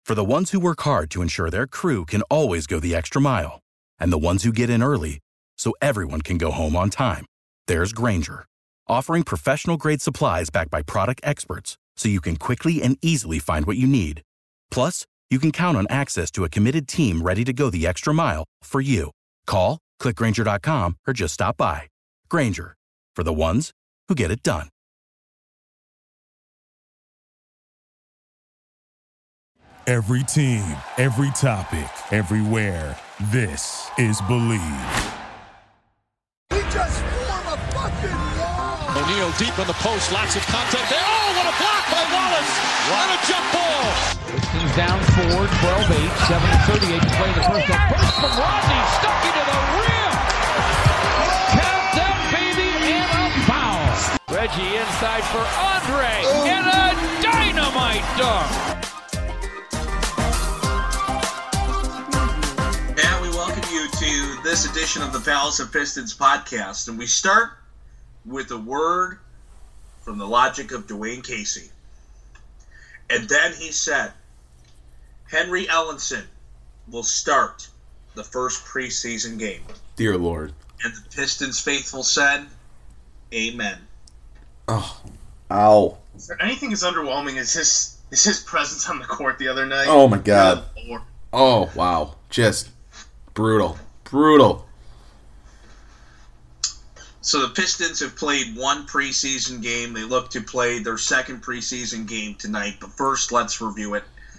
For the ones who work hard to ensure their crew can always go the extra mile, and the ones who get in early so everyone can go home on time, there's Grainger, offering professional-grade supplies backed by product experts so you can quickly and easily find what you need. Plus, you can count on access to a committed team ready to go the extra mile for you. Call, click Grainger.com, or just stop by. Grainger, for the ones who get it done. Every team, every topic, everywhere. This is Believe. He just formed a fucking wall. O'Neal deep in the post, lots of contact there. Oh, what a block by Wallace! And a jump ball. Pistons down 4, 12-8, 7:38 to play the first. A burst from Rodney, stuck into the rim. Count them, baby, and a foul. Reggie inside for Andre, and a dynamite dunk. To this edition of the Palace of Pistons podcast, and we start with a word from the logic of Dwayne Casey. And then he said, Henry Ellenson will start the first preseason game. Dear Lord. And the Pistons faithful said, Amen. Oh. Ow. Is there anything as underwhelming as his presence on the court the other night? Oh my God. Oh, wow. Just brutal. So the Pistons have played one preseason game. They look to play their second preseason game tonight. But first, let's review it.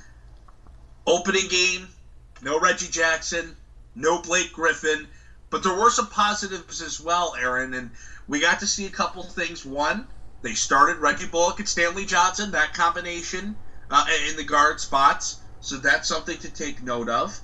Opening game, no Reggie Jackson, no Blake Griffin. But there were some positives as well, Aaron. And we got to see a couple things. One, they started Reggie Bullock and Stanley Johnson, that combination in the guard spots. So that's something to take note of.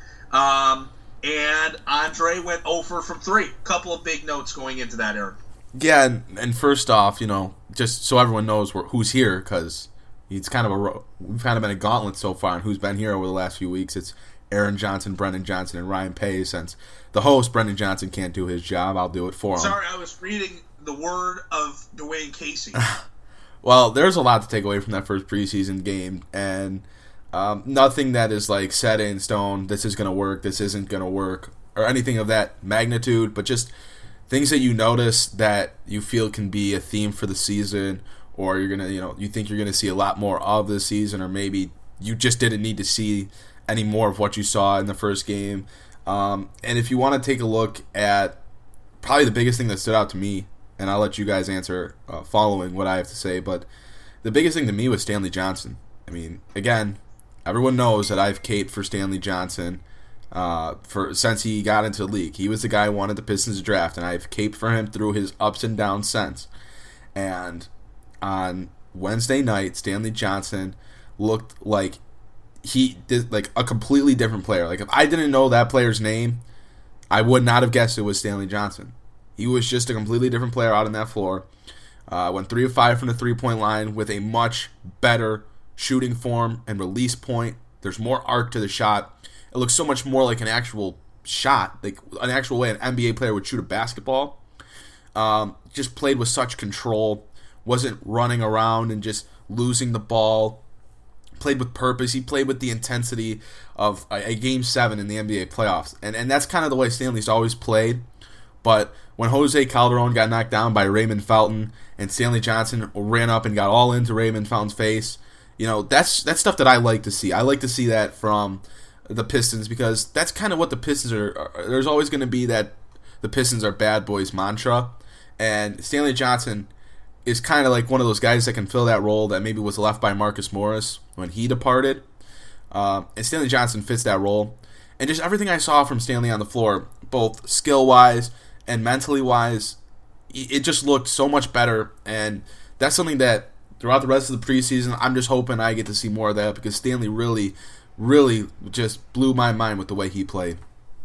And Andre went 0 for 3. Couple of big notes going into that, Aaron. Yeah, and first off, just so everyone knows who's here, because we've kind of been a gauntlet so far on who's been here over the last few weeks. It's Aaron Johnson, Brendan Johnson, and Ryan Pace. Since the host, Brendan Johnson, can't do his job, I'll do it for him. Sorry, I was reading the word of Dwayne Casey. Well, there's a lot to take away from that first preseason game, and nothing that is like set in stone, this is going to work, this isn't going to work, or anything of that magnitude, but just things that you notice that you feel can be a theme for the season, or you're going to, you think you're going to see a lot more of this season, or maybe you just didn't need to see any more of what you saw in the first game. And if you want to take a look at probably the biggest thing that stood out to me, and I'll let you guys answer following what I have to say, but the biggest thing to me was Stanley Johnson. I mean, again, everyone knows that I've caped for Stanley Johnson since he got into the league. He was the guy who wanted the Pistons to draft, and I've caped for him through his ups and downs since. And on Wednesday night, Stanley Johnson looked like he did like a completely different player. Like if I didn't know that player's name, I would not have guessed it was Stanley Johnson. He was just a completely different player out on that floor. Went 3 of 5 from the three-point line with a much better shooting form and release point. There's more arc to the shot. It looks so much more like an actual shot, like an actual way an NBA player would shoot a basketball. Just played with such control, wasn't running around and just losing the ball. Played with purpose. He played with the intensity of a Game 7 in the NBA playoffs. And that's kind of the way Stanley's always played. But when Jose Calderon got knocked down by Raymond Felton and Stanley Johnson ran up and got all into Raymond Felton's face, that's stuff that I like to see. I like to see that from the Pistons because that's kind of what the Pistons are. There's always going to be that the Pistons are bad boys mantra. And Stanley Johnson is kind of like one of those guys that can fill that role that maybe was left by Marcus Morris when he departed. And Stanley Johnson fits that role. And just everything I saw from Stanley on the floor, both skill-wise and mentally-wise, it just looked so much better. And that's something that throughout the rest of the preseason, I'm just hoping I get to see more of that because Stanley really, really just blew my mind with the way he played.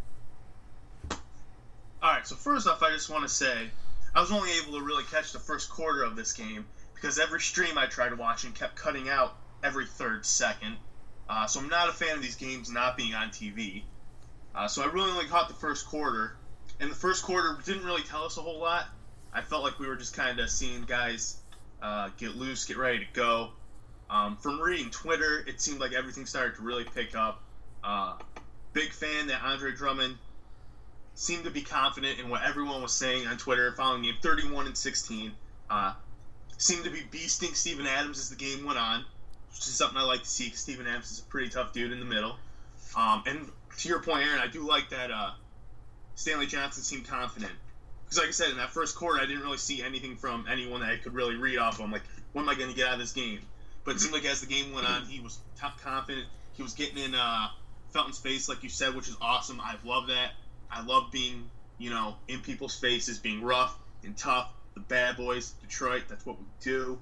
All right, so first off, I just want to say I was only able to really catch the first quarter of this game because every stream I tried watching kept cutting out every third second. So I'm not a fan of these games not being on TV. So I really only caught the first quarter. And the first quarter didn't really tell us a whole lot. I felt like we were just kind of seeing guys get loose, get ready to go. From reading Twitter, it seemed like everything started to really pick up. Big fan that Andre Drummond seemed to be confident in what everyone was saying on Twitter following game 31-16. Seemed to be beasting Steven Adams as the game went on, which is something I like to see because Steven Adams is a pretty tough dude in the middle. And to your point, Aaron, I do like that Stanley Johnson seemed confident. Because like I said, in that first quarter, I didn't really see anything from anyone that I could really read off of. I'm like, what am I going to get out of this game? But it seemed like as the game went on, he was confident. He was getting in Felton's face, like you said, which is awesome. I love that. I love being, in people's faces, being rough and tough. The bad boys, Detroit, that's what we do.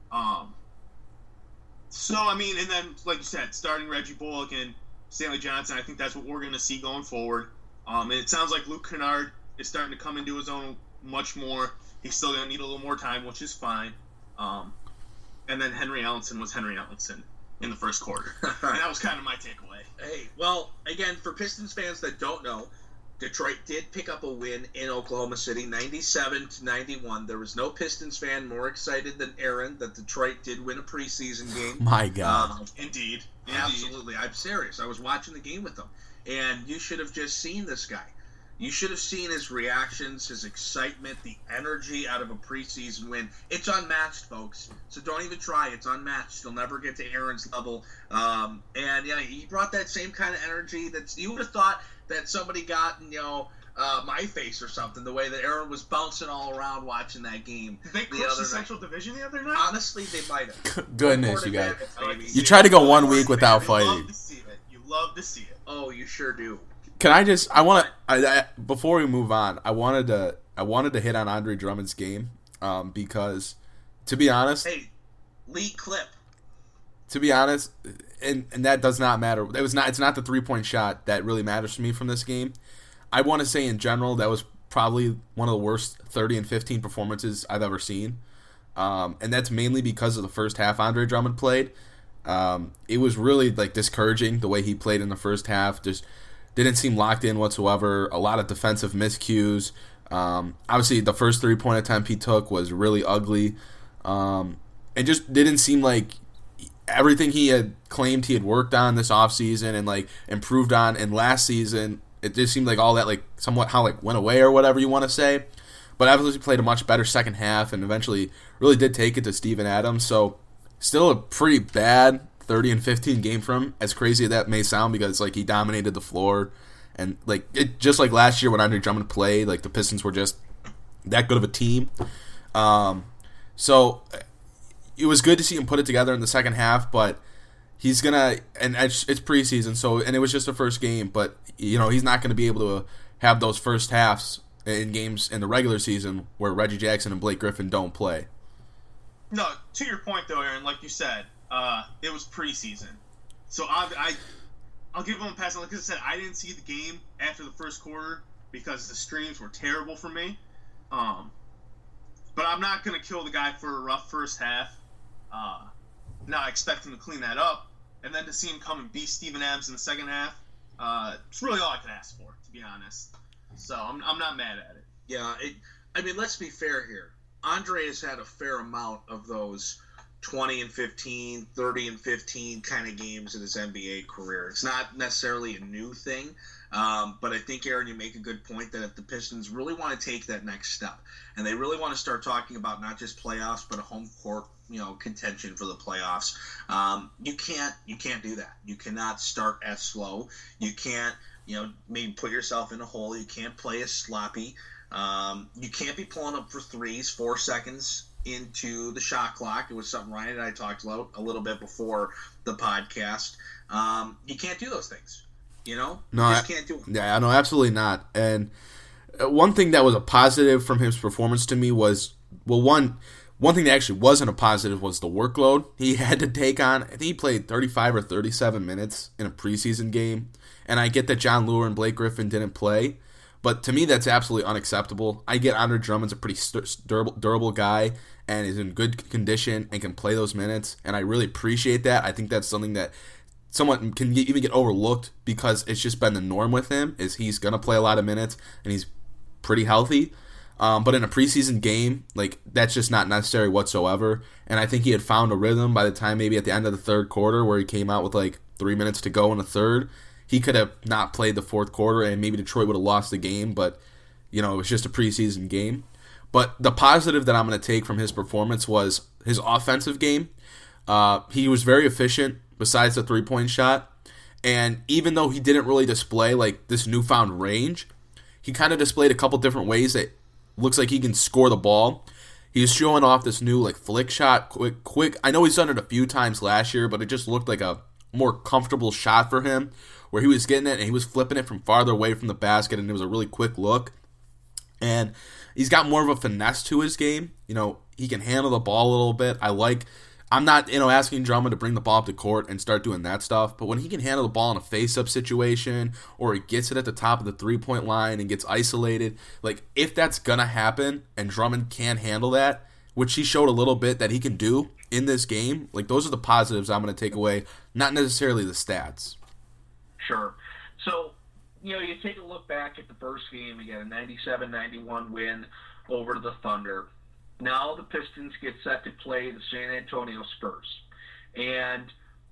So, I mean, and then, like you said, starting Reggie Bullock and Stanley Johnson, I think that's what we're going to see going forward. And it sounds like Luke Kennard is starting to come into his own much more. He's still going to need a little more time, which is fine. And then Henry Ellenson was Henry Ellenson in the first quarter. And that was kind of my takeaway. Hey, well, again, for Pistons fans that don't know, Detroit did pick up a win in Oklahoma City, 97-91. There was no Pistons fan more excited than Aaron that Detroit did win a preseason game. My God. Indeed. Absolutely. I'm serious. I was watching the game with them. And you should have just seen this guy. You should have seen his reactions, his excitement, the energy out of a preseason win. It's unmatched, folks. So don't even try. It's unmatched. You'll never get to Aaron's level. And yeah, he brought that same kind of energy that you would have thought that somebody got in, my face or something, the way that Aaron was bouncing all around watching that game. Did they crush the Central Division the other night? Honestly, they might have. Goodness, you guys. You try to go 1 week without fighting. You love to see it. You love to see it. Oh, you sure do. Before we move on, I wanted to hit on Andre Drummond's game, because, to be honest, hey, lead clip. To be honest, and that does not matter. It's not the 3-point shot that really matters to me from this game. I want to say in general that was probably one of the worst 30 and 15 performances I've ever seen, and that's mainly because of the first half Andre Drummond played. It was really discouraging the way he played in the first half. Just didn't seem locked in whatsoever. A lot of defensive miscues. Obviously, the first 3-point attempt he took was really ugly. It just didn't seem like everything he had claimed he had worked on this offseason and improved on in last season. It just seemed like all that somewhat went away or whatever you want to say. But obviously played a much better second half and eventually really did take it to Steven Adams. So still a pretty bad 30 and 15 game from him, as crazy as that may sound, because he dominated the floor, and it just like last year when Andre Drummond played, the Pistons were just that good of a team. So it was good to see him put it together in the second half, but he's gonna, and it's preseason, and it was just the first game, but he's not gonna be able to have those first halves in games in the regular season where Reggie Jackson and Blake Griffin don't play. No, to your point though, Aaron, like you said, it was preseason, so I'll give him a pass. Like I said, I didn't see the game after the first quarter because the streams were terrible for me. But I'm not gonna kill the guy for a rough first half. Now I expect him to clean that up, and then to see him come and beat Steven Adams in the second half, it's really all I could ask for, to be honest. So I'm not mad at it. Yeah, let's be fair here. Andre has had a fair amount of those 20 and 15, 30 and 15 kind of games in his NBA career. It's not necessarily a new thing, but I think, Aaron, you make a good point that if the Pistons really want to take that next step, and they really want to start talking about not just playoffs, but a home court, contention for the playoffs, you can't do that. You cannot start as slow. You can't, maybe put yourself in a hole. You can't play as sloppy. You can't be pulling up for threes 4 seconds into the shot clock. It was something Ryan and I talked about a little bit before the podcast. You can't do those things. No, you just can't do them. Yeah, no, absolutely not. And one thing that was a positive from his performance to me was, one thing that actually wasn't a positive was the workload he had to take on. I think he played 35 or 37 minutes in a preseason game. And I get that John Lure and Blake Griffin didn't play, but to me that's absolutely unacceptable. I get Andre Drummond's a pretty durable guy and is in good condition and can play those minutes, and I really appreciate that. I think that's something that somewhat can even get overlooked because it's just been the norm with him, is he's going to play a lot of minutes and he's pretty healthy. But in a preseason game, like, that's just not necessary whatsoever. And I think he had found a rhythm by the time maybe at the end of the third quarter where he came out with like 3 minutes to go in the third. He could have not played the fourth quarter and maybe Detroit would have lost the game, but, it was just a preseason game. But the positive that I'm going to take from his performance was his offensive game. He was very efficient besides the three-point shot. And even though he didn't really display like this newfound range, he kind of displayed a couple different ways that looks like he can score the ball. He's showing off this new like flick shot, quick. I know he's done it a few times last year, but it just looked like a more comfortable shot for him, where he was getting it and he was flipping it from farther away from the basket, and it was a really quick look. And he's got more of a finesse to his game. He can handle the ball a little bit. I'm not, asking Drummond to bring the ball up the court and start doing that stuff, but when he can handle the ball in a face-up situation, or he gets it at the top of the three-point line and gets isolated, like, if that's gonna happen and Drummond can handle that, which he showed a little bit that he can do in this game, like, those are the positives I'm gonna take away, not necessarily the stats. Sure. So, you take a look back at the first game, you get a 97-91 win over the Thunder. Now the Pistons get set to play the San Antonio Spurs. And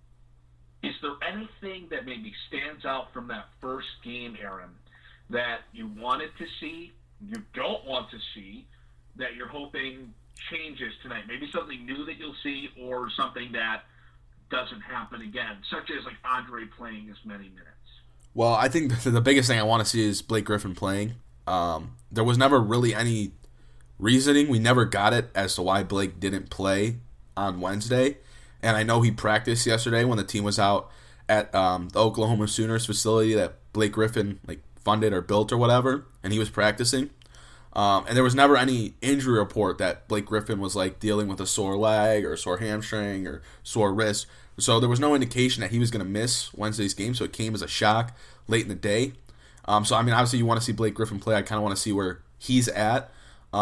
is there anything that maybe stands out from that first game, Aaron, that you wanted to see, you don't want to see, that you're hoping changes tonight? Maybe something new that you'll see, or something that doesn't happen again, such as like Andre playing as many minutes. Well, I think the biggest thing I want to see is Blake Griffin playing. There was never really any reasoning. We never got it as to why Blake didn't play on Wednesday. And I know he practiced yesterday when the team was out at the Oklahoma Sooners facility that Blake Griffin like funded or built or whatever, and he was practicing. And there was never any injury report that Blake Griffin was like dealing with a sore leg or sore hamstring or sore wrist. So there was no indication that he was going to miss Wednesday's game, so it came as a shock late in the day. So, I mean, obviously you want to see Blake Griffin play. I kind of want to see where he's at.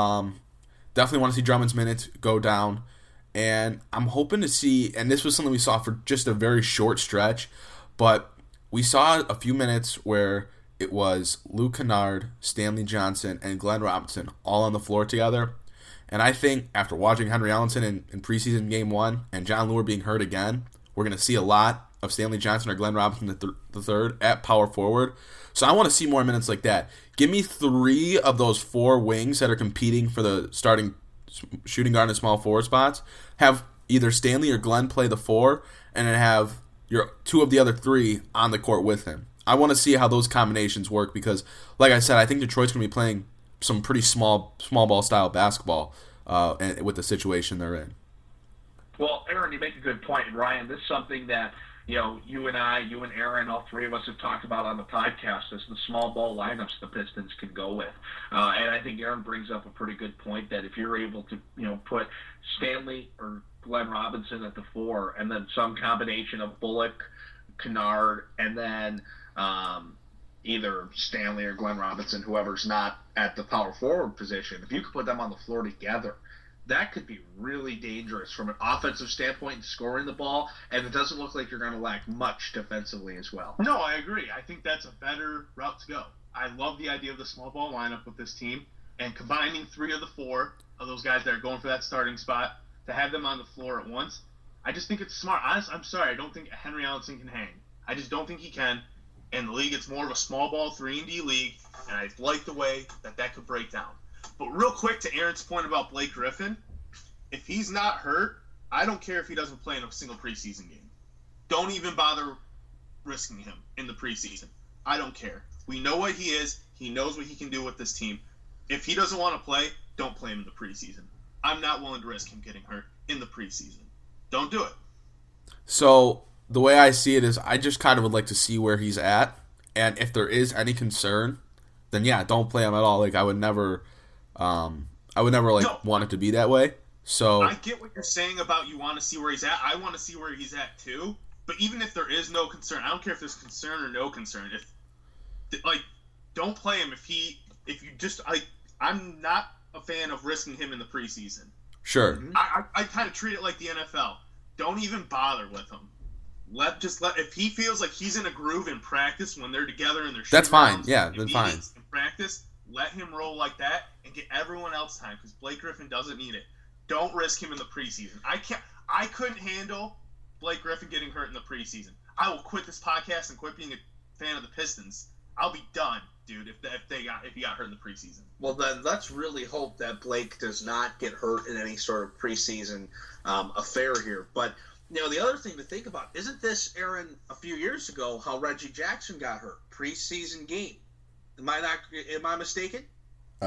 Definitely want to see Drummond's minutes go down. And I'm hoping to see, and this was something we saw for just a very short stretch, but we saw a few minutes where it was Luke Kennard, Stanley Johnson, and Glenn Robinson all on the floor together. And I think after watching Henry Ellenson in preseason game 1 and John Lure being hurt again, we're going to see a lot of Stanley Johnson or Glenn Robinson the third at power forward. So I want to see more minutes like that. Give me 3 of those 4 wings that are competing for the starting shooting guard and small forward spots. Have either Stanley or Glenn play the 4, and then have your 2 of the other 3 on the court with him. I want to see how those combinations work because, like I said, I think Detroit's going to be playing some pretty small ball style basketball with the situation they're in. Well, Aaron, you make a good point. And Ryan, this is something that you and Aaron, all 3 of us have talked about on the podcast is the small ball lineups the Pistons can go with. And I think Aaron brings up a pretty good point that if you're able to, put Stanley or Glenn Robinson at the 4 and then some combination of Bullock, Kennard, and then either Stanley or Glenn Robinson, whoever's not at the power forward position, if you could put them on the floor together, that could be really dangerous from an offensive standpoint and scoring the ball, and it doesn't look like you're going to lack much defensively as well. No, I agree. I think that's a better route to go. I love the idea of the small ball lineup with this team, and combining 3 of the 4 of those guys that are going for that starting spot to have them on the floor at once. I just think it's smart. I'm sorry, I don't think Henry Ellenson can hang. I just don't think he can. In the league, it's more of a small ball 3-and-D league, and I like the way that could break down. But real quick to Aaron's point about Blake Griffin, if he's not hurt, I don't care if he doesn't play in a single preseason game. Don't even bother risking him in the preseason. I don't care. We know what he is. He knows what he can do with this team. If he doesn't want to play, don't play him in the preseason. I'm not willing to risk him getting hurt in the preseason. Don't do it. So the way I see it is I just kind of would like to see where he's at. And if there is any concern, then yeah, don't play him at all. Like I would never want it to be that way. So I get what you're saying about you want to see where he's at. I want to see where he's at too. But even if there is no concern, I don't care if there's concern or no concern. Don't play him I'm not a fan of risking him in the preseason. Sure. I kind of treat it like the NFL. Don't even bother with him. If he feels like he's in a groove in practice when they're together and they're shooting that's fine. rounds, Yeah, then fine. In practice, Let him roll like that and get everyone else time because Blake Griffin doesn't need it. Don't risk him in the preseason. I couldn't handle Blake Griffin getting hurt in the preseason. I will quit this podcast and quit being a fan of the Pistons. I'll be done, dude, if he got hurt in the preseason. Well, then let's really hope that Blake does not get hurt in any sort of preseason affair here. But, the other thing to think about, isn't this, Aaron, a few years ago, how Reggie Jackson got hurt? Preseason game. Am I mistaken? He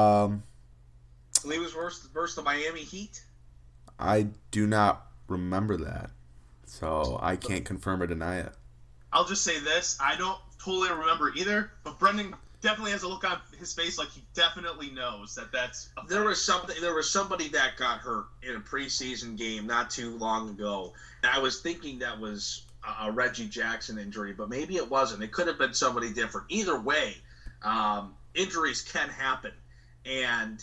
was versus the Miami Heat? I do not remember that, so I can't confirm or deny it. I'll just say this. I don't totally remember either, but Brendan definitely has a look on his face like he definitely knows that's a fact. There was somebody that got hurt in a preseason game not too long ago, and I was thinking that was a Reggie Jackson injury, but maybe it wasn't. It could have been somebody different. Either way, injuries can happen, and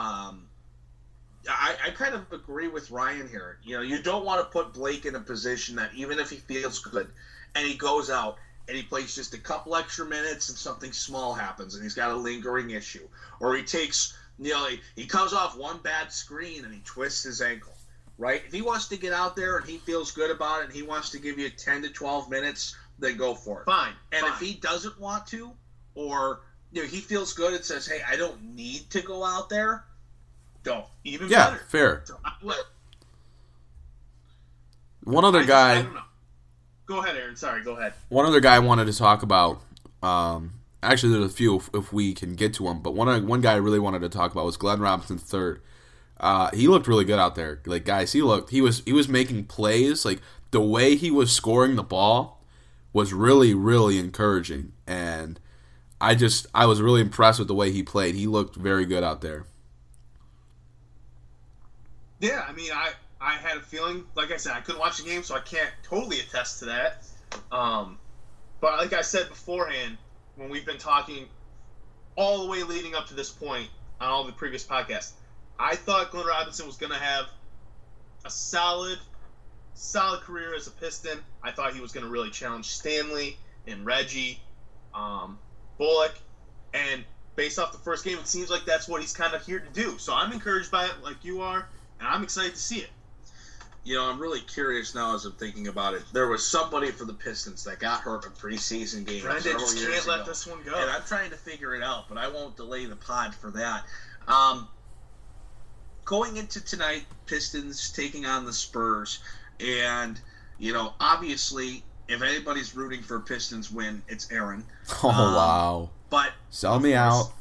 I kind of agree with Ryan here. You don't want to put Blake in a position that even if he feels good and he goes out and he plays just a couple extra minutes and something small happens and he's got a lingering issue, or he takes, he comes off one bad screen and he twists his ankle, right? If he wants to get out there and he feels good about it and he wants to give you 10 to 12 minutes, then go for it. Fine. If he doesn't want to, or he feels good and says, hey, I don't need to go out there, don't. Even better. Yeah, fair. What? One other guy. I don't know. Go ahead, Aaron. Sorry, go ahead. One other guy I wanted to talk about. Actually, there's a few if we can get to them, but one guy I really wanted to talk about was Glenn Robinson III. He looked really good out there. Like, guys, he was making plays. Like, the way he was scoring the ball was really, really encouraging, and I was really impressed with the way he played. He looked very good out there. Yeah, I mean, I had a feeling, like I said, I couldn't watch the game, so I can't totally attest to that. But like I said beforehand, when we've been talking all the way leading up to this point on all the previous podcasts, I thought Glenn Robinson was going to have a solid career as a Piston. I thought he was going to really challenge Stanley and Reggie, Bullock, and based off the first game, it seems like that's what he's kind of here to do. So I'm encouraged by it like you are, and I'm excited to see it. I'm really curious now as I'm thinking about it. There was somebody for the Pistons that got hurt in a preseason game. Brendan just can't let this one go. And I'm trying to figure it out, but I won't delay the pod for that. Going into tonight, Pistons taking on the Spurs. And, obviously, if anybody's rooting for a Pistons win, it's Aaron. Oh, wow. But sell me out.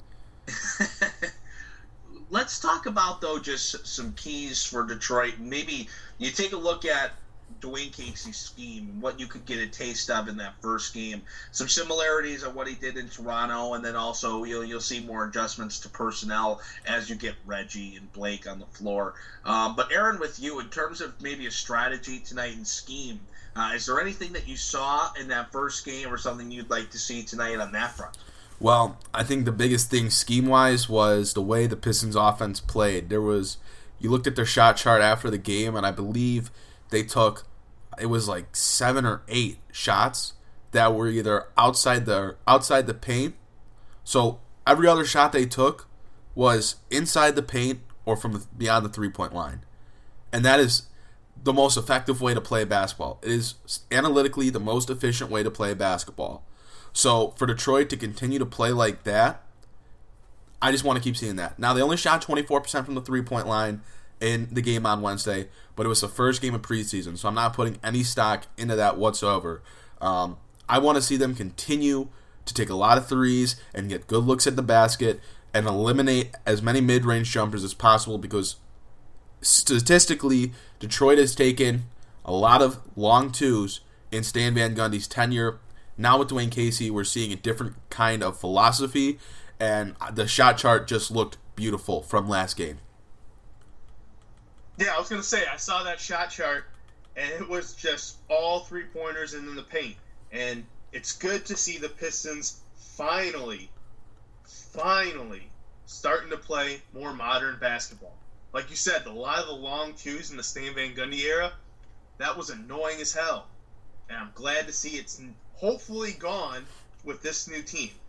Let's talk about, though, just some keys for Detroit. Maybe you take a look at Dwayne Casey's scheme and what you could get a taste of in that first game. Some similarities of what he did in Toronto, and then also you'll see more adjustments to personnel as you get Reggie and Blake on the floor. But, Aaron, with you, in terms of maybe a strategy tonight and scheme, is there anything that you saw in that first game or something you'd like to see tonight on that front? Well, I think the biggest thing scheme-wise was the way the Pistons offense played. You looked at their shot chart after the game, and I believe they took, it was like 7 or 8 shots that were either outside the paint. So every other shot they took was inside the paint or from beyond the three-point line. And that is the most effective way to play basketball. It is analytically the most efficient way to play basketball. So for Detroit to continue to play like that, I just want to keep seeing that. Now, they only shot 24% from the three-point line in the game on Wednesday, but it was the first game of preseason, so I'm not putting any stock into that whatsoever. I want to see them continue to take a lot of threes and get good looks at the basket and eliminate as many mid-range jumpers as possible because statistically, Detroit has taken a lot of long twos in Stan Van Gundy's tenure. Now with Dwayne Casey, we're seeing a different kind of philosophy, and the shot chart just looked beautiful from last game. Yeah, I was going to say, I saw that shot chart, and it was just all three-pointers and in the paint. And it's good to see the Pistons finally starting to play more modern basketball. Like you said, a lot of the long twos in the Stan Van Gundy era, that was annoying as hell. And I'm glad to see it's hopefully gone with this new team.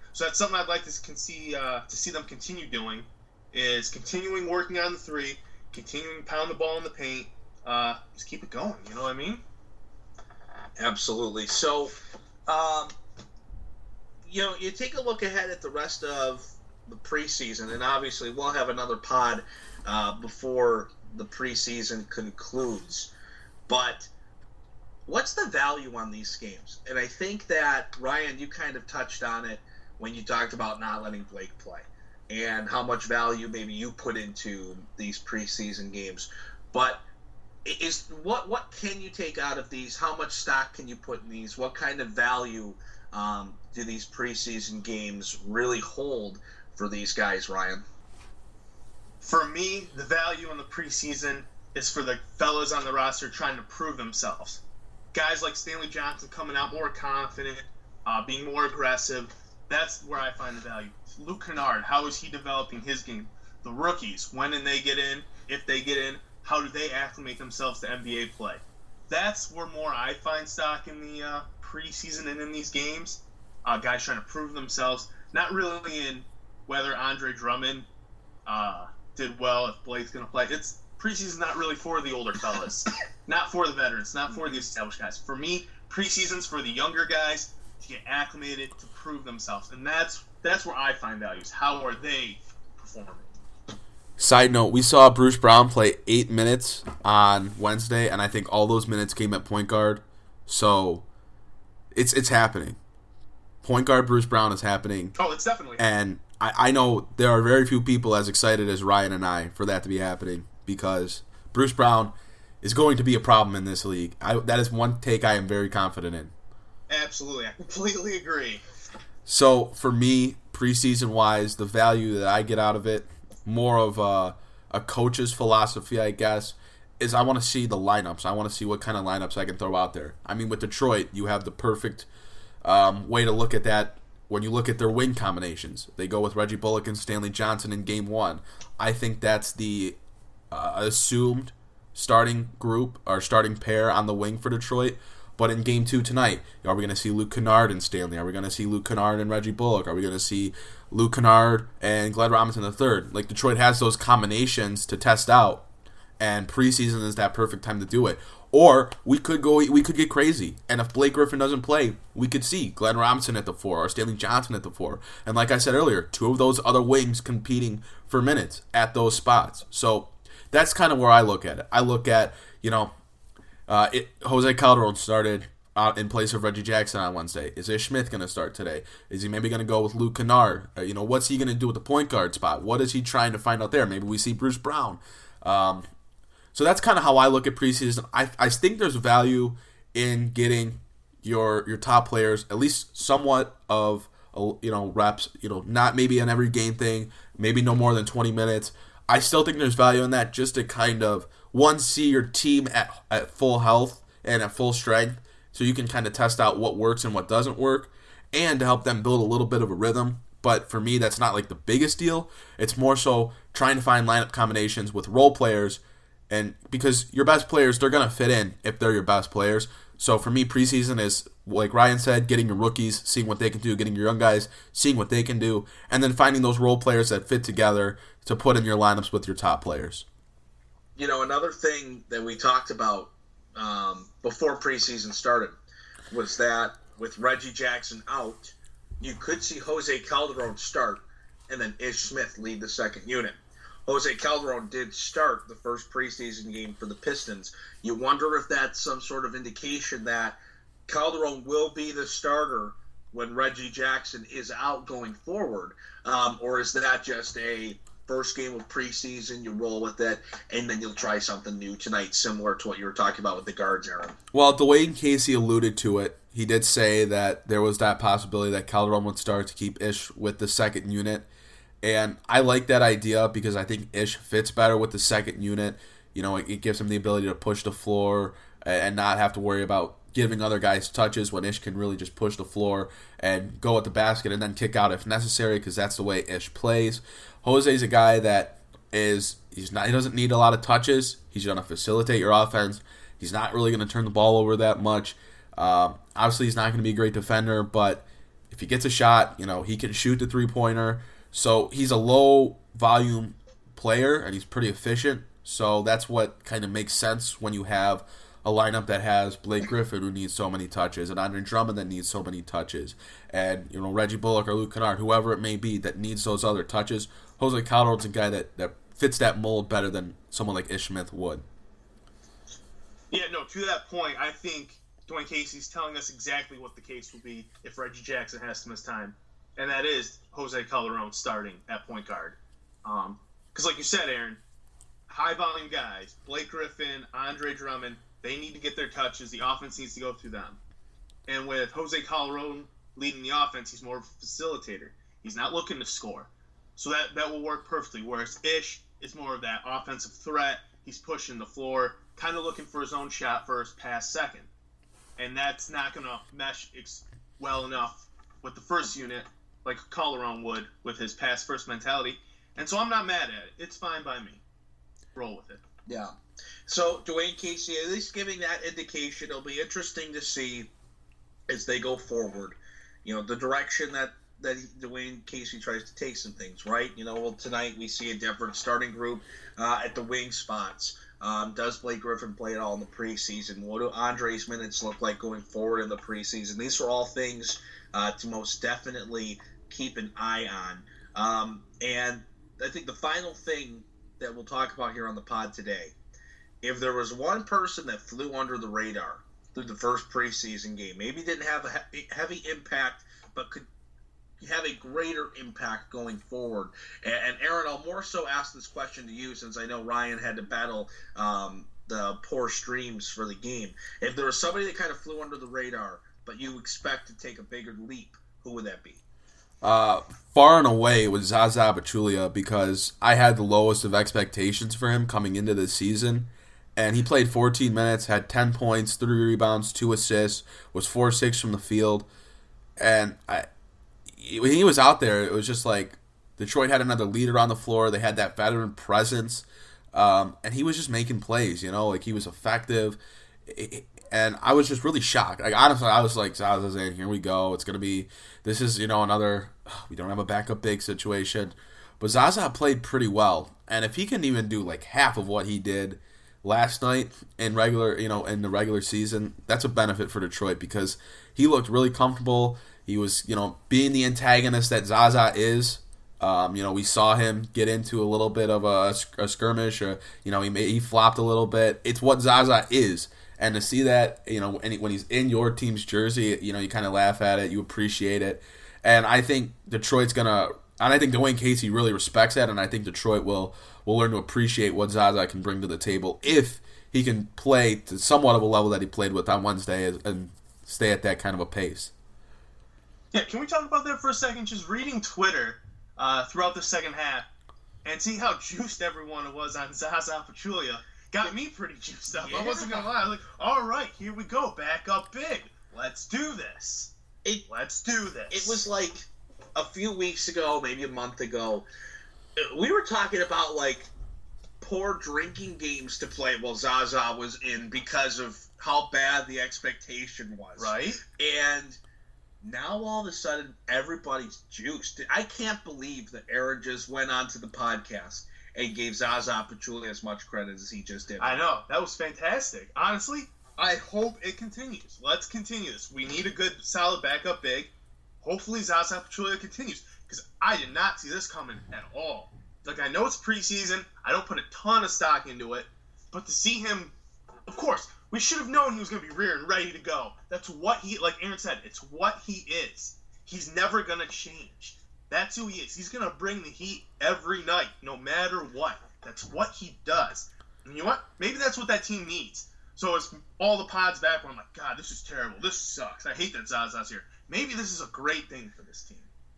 So that's something I'd like to see them continue doing, is continuing working on the three, continuing to pound the ball in the paint, just keep it going. You know what I mean? Absolutely. So, you take a look ahead at the rest of the preseason, and obviously we'll have another pod before the preseason concludes. But what's the value on these games? And I think that, Ryan, you kind of touched on it when you talked about not letting Blake play and how much value maybe you put into these preseason games. But what can you take out of these? How much stock can you put in these? What kind of value do these preseason games really hold for these guys, Ryan? For me, the value in the preseason is for the fellas on the roster trying to prove themselves. Guys like Stanley Johnson coming out more confident, being more aggressive. That's where I find the value. Luke Kennard, how is he developing his game? The rookies, when did they get in? If they get in, how do they acclimate themselves to NBA play? That's where more I find stock in the preseason and in these games. Guys trying to prove themselves, not really in whether Andre Drummond did well, if Blake's going to play. It's preseason not really for the older fellas, not for the veterans, not for the established guys. For me, preseason's for the younger guys to get acclimated, to prove themselves, and that's where I find values. How are they performing? Side note, we saw Bruce Brown play 8 minutes on Wednesday, and I think all those minutes came at point guard. So it's happening. Point guard Bruce Brown is happening. Oh, it's definitely happening. And I know there are very few people as excited as Ryan and I for that to be happening, because Bruce Brown is going to be a problem in this league. That is one take I am very confident in. Absolutely. I completely agree. So, for me, preseason-wise, the value that I get out of it, more of a coach's philosophy, I guess, is I want to see the lineups. I want to see what kind of lineups I can throw out there. I mean, with Detroit, you have the perfect way to look at that when you look at their wing combinations. They go with Reggie Bullock and Stanley Johnson in Game 1. I think that's the assumed starting group or starting pair on the wing for Detroit. But in Game 2 tonight, are we going to see Luke Kennard and Stanley? Are we going to see Luke Kennard and Reggie Bullock? Are we going to see Luke Kennard and Glenn Robinson III? Like, Detroit has those combinations to test out, and preseason is that perfect time to do it. Or we could get crazy, and if Blake Griffin doesn't play, we could see Glenn Robinson at the 4 or Stanley Johnson at the 4. And like I said earlier, 2 of those other wings competing for minutes at those spots. So that's kind of where I look at it. I look at, Jose Calderon started out in place of Reggie Jackson on Wednesday. Is Ish Smith going to start today? Is he maybe going to go with Luke Kennard? What's he going to do with the point guard spot? What is he trying to find out there? Maybe we see Bruce Brown. So that's kind of how I look at preseason. I think there's value in getting your top players at least somewhat of reps. Not maybe an every game thing. Maybe no more than 20 minutes. I still think there's value in that, just to kind of see your team at full health and at full strength, so you can kind of test out what works and what doesn't work, and to help them build a little bit of a rhythm. But for me, that's not like the biggest deal. It's more so trying to find lineup combinations with role players. And because your best players, they're going to fit in if they're your best players. So for me, preseason is, like Ryan said, getting your rookies, seeing what they can do, getting your young guys, seeing what they can do, and then finding those role players that fit together to put in your lineups with your top players. Another thing that we talked about before preseason started was that with Reggie Jackson out, you could see Jose Calderon start and then Ish Smith lead the second unit. Jose Calderon did start the first preseason game for the Pistons. You wonder if that's some sort of indication that Calderon will be the starter when Reggie Jackson is out going forward, or is that just a first game of preseason, you roll with it, and then you'll try something new tonight, similar to what you were talking about with the guards, Aaron? Well, Dwayne Casey alluded to it. He did say that there was that possibility that Calderon would start to keep Ish with the second unit. And I like that idea because I think Ish fits better with the second unit. It gives him the ability to push the floor and not have to worry about giving other guys touches, when Ish can really just push the floor and go at the basket and then kick out if necessary, because that's the way Ish plays. Jose's a guy that he doesn't need a lot of touches. He's going to facilitate your offense. He's not really going to turn the ball over that much. Obviously, he's not going to be a great defender, but if he gets a shot, he can shoot the three-pointer. So he's a low-volume player, and he's pretty efficient. So that's what kind of makes sense when you have a lineup that has Blake Griffin, who needs so many touches, and Andre Drummond that needs so many touches, and Reggie Bullock or Luke Kennard, whoever it may be, that needs those other touches. Jose Calderon's a guy that fits that mold better than someone like Ish Smith would. Yeah, no, to that point, I think Dwayne Casey's telling us exactly what the case will be if Reggie Jackson has to miss time, and that is Jose Calderon starting at point guard. Because like you said, Aaron, high-volume guys, Blake Griffin, Andre Drummond, they need to get their touches. The offense needs to go through them. And with Jose Calderon leading the offense, he's more of a facilitator. He's not looking to score. So that will work perfectly. Whereas Ish is more of that offensive threat. He's pushing the floor, kind of looking for his own shot first, pass second. And that's not going to mesh well enough with the first unit like Calderon would with his pass first mentality. And so I'm not mad at it. It's fine by me. Roll with it. Yeah. So Dwayne Casey, at least giving that indication, it'll be interesting to see as they go forward, the direction that Dwayne Casey tries to take some things, right? Tonight we see a different starting group at the wing spots. Does Blake Griffin play at all in the preseason? What do Andre's minutes look like going forward in the preseason? These are all things to most definitely keep an eye on. And I think the final thing that we'll talk about here on the pod today, if there was one person that flew under the radar through the first preseason game, maybe didn't have a heavy impact, but could have a greater impact going forward. And Aaron, I'll more so ask this question to you, since I know Ryan had to battle the poor streams for the game. If there was somebody that kind of flew under the radar, but you expect to take a bigger leap, who would that be? Far and away it was Zaza Pachulia, because I had the lowest of expectations for him coming into this season. And he played 14 minutes, had 10 points, 3 rebounds, 2 assists, was 4-6 from the field. And when he was out there, it was just like Detroit had another leader on the floor. They had that veteran presence. And he was just making plays, he was effective. And I was just really shocked. Honestly, I was like, Zaza's in, here we go. This is, another, we don't have a backup big situation. But Zaza played pretty well. And if he can even do like half of what he did last night in in the regular season, that's a benefit for Detroit, because he looked really comfortable. He was, being the antagonist that Zaza is. We saw him get into a little bit of a skirmish. He flopped a little bit. It's what Zaza is. And to see that, when he's in your team's jersey, you kind of laugh at it, you appreciate it. And I think I think Dwayne Casey really respects that, and I think Detroit will learn to appreciate what Zaza can bring to the table if he can play to somewhat of a level that he played with on Wednesday and stay at that kind of a pace. Yeah, can we talk about that for a second? Just reading Twitter throughout the second half and seeing how juiced everyone was on Zaza Pachulia got me pretty juiced up. Yeah. I wasn't going to lie. I was like, all right, here we go. Back up big. Let's do this. Let's do this. It was like a few weeks ago, maybe a month ago, we were talking about like poor drinking games to play while Zaza was in because of how bad the expectation was. Right. And now all of a sudden everybody's juiced. I can't believe that Aaron just went onto the podcast and gave Zaza Pachulia as much credit as he just did. I know. That was fantastic. Honestly, I hope it continues. Let's continue this. We need a good, solid backup big. Hopefully Zaza Pachulia continues, because I did not see this coming at all. Like, I know it's preseason. I don't put a ton of stock into it. But to see him, of course, we should have known he was going to be rear and ready to go. That's what he, like Aaron said, it's what he is. He's never going to change. That's who he is. He's going to bring the heat every night, no matter what. That's what he does. And you know what? Maybe that's what that team needs. So it's all the pods back where I'm like, God, this is terrible. This sucks. I hate that Zaza's here. Maybe this is a great thing for this team.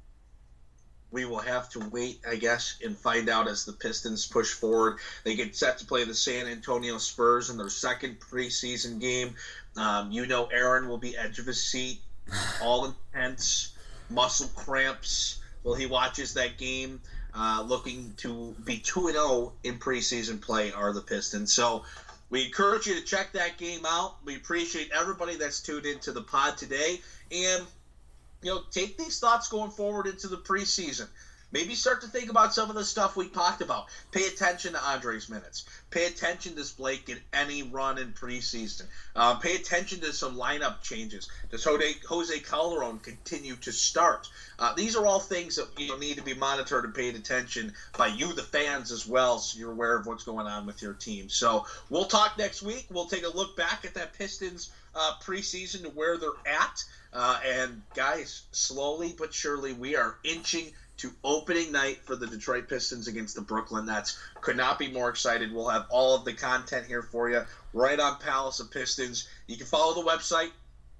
We will have to wait, I guess, and find out as the Pistons push forward. They get set to play the San Antonio Spurs in their second preseason game. Aaron will be edge of his seat, all intense, muscle cramps while he watches that game. Looking to be 2-0 in preseason play are the Pistons. So we encourage you to check that game out. We appreciate everybody that's tuned into the pod today. And take these thoughts going forward into the preseason. Maybe start to think about some of the stuff we talked about. Pay attention to Andre's minutes. Pay attention to Blake get any run in preseason. Pay attention to some lineup changes. Does Jose Calderon continue to start? These are all things that need to be monitored and paid attention by you, the fans, as well, so you're aware of what's going on with your team. So we'll talk next week. We'll take a look back at that Pistons preseason to where they're at. And guys, slowly but surely, we are inching to opening night for the Detroit Pistons against the Brooklyn Nets. Could not be more excited. We'll have all of the content here for you right on Palace of Pistons. You can follow the website,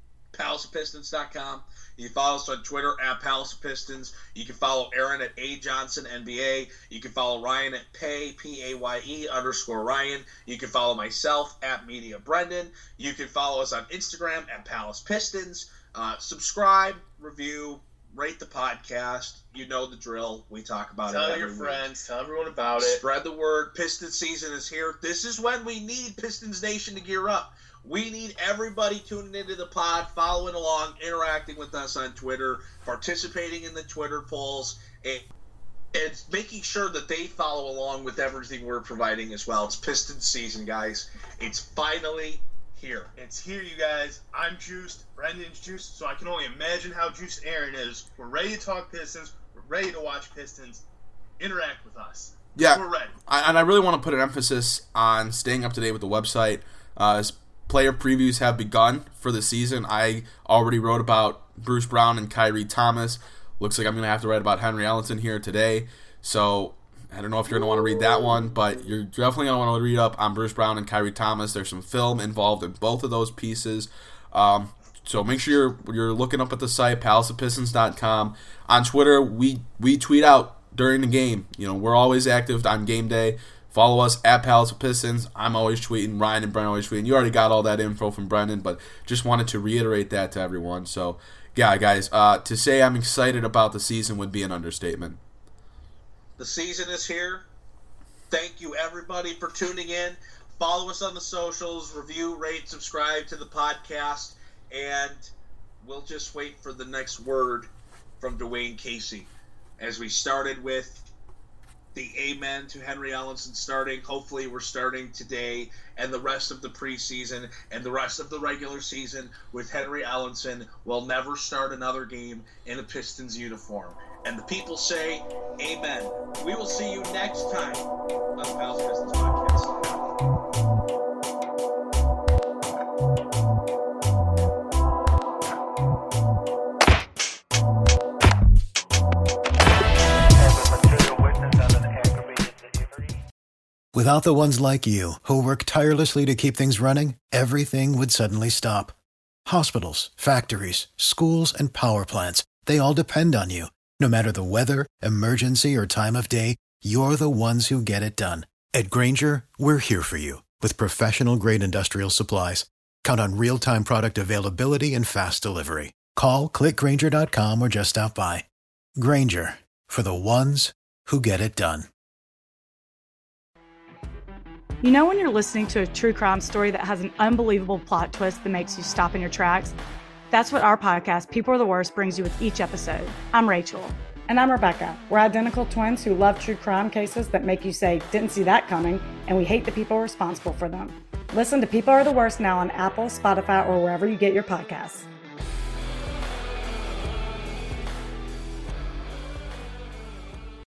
palaceofpistons.com. You can follow us on Twitter at Palace of Pistons. You can follow Aaron at A Johnson NBA. You can follow Ryan at Paye, Paye_Ryan. You can follow myself at Media Brendan. You can follow us on Instagram at Palace Pistons. Subscribe, review, rate the podcast. You know the drill. We talk about it every week. Tell your friends. Tell everyone about it. Spread the word. Pistons season is here. This is when we need Pistons Nation to gear up. We need everybody tuning into the pod, following along, interacting with us on Twitter, participating in the Twitter polls, and making sure that they follow along with everything we're providing as well. It's Pistons season, guys. It's finally here. It's here, you guys. I'm juiced. Brendan's juiced, so I can only imagine how juiced Aaron is. We're ready to talk Pistons. We're ready to watch Pistons. Interact with us. Yeah, we're ready. And I really want to put an emphasis on staying up to date with the website. As player previews have begun for the season, I already wrote about Bruce Brown and Kyrie Thomas. Looks like I'm going to have to write about Henry Ellenson here today. So I don't know if you're going to want to read that one, but you're definitely going to want to read up on Bruce Brown and Kyrie Thomas. There's some film involved in both of those pieces. So make sure you're looking up at the site, palaceofpistons.com. On Twitter, we tweet out during the game. We're always active on game day. Follow us at Palace of Pistons. I'm always tweeting. Ryan and Brendan always tweeting. You already got all that info from Brendan, but just wanted to reiterate that to everyone. So, yeah, guys, to say I'm excited about the season would be an understatement. The season is here. Thank you, everybody, for tuning in. Follow us on the socials. Review, rate, subscribe to the podcast. And we'll just wait for the next word from Dwayne Casey. As we started with the amen to Henry Ellenson starting. Hopefully we're starting today and the rest of the preseason and the rest of the regular season with Henry Ellenson. Will never start another game in a Pistons uniform. And the people say, amen. We will see you next time on the Palace Pistons Podcast. Without the ones like you, who work tirelessly to keep things running, everything would suddenly stop. Hospitals, factories, schools, and power plants, they all depend on you. No matter the weather, emergency, or time of day, you're the ones who get it done. At Grainger, we're here for you with professional-grade industrial supplies. Count on real-time product availability and fast delivery. Call, clickgrainger.com, or just stop by. Grainger, for the ones who get it done. You know when you're listening to a true crime story that has an unbelievable plot twist that makes you stop in your tracks? That's what our podcast, People Are the Worst, brings you with each episode. I'm Rachel. And I'm Rebecca. We're identical twins who love true crime cases that make you say, didn't see that coming, and we hate the people responsible for them. Listen to People Are the Worst now on Apple, Spotify, or wherever you get your podcasts.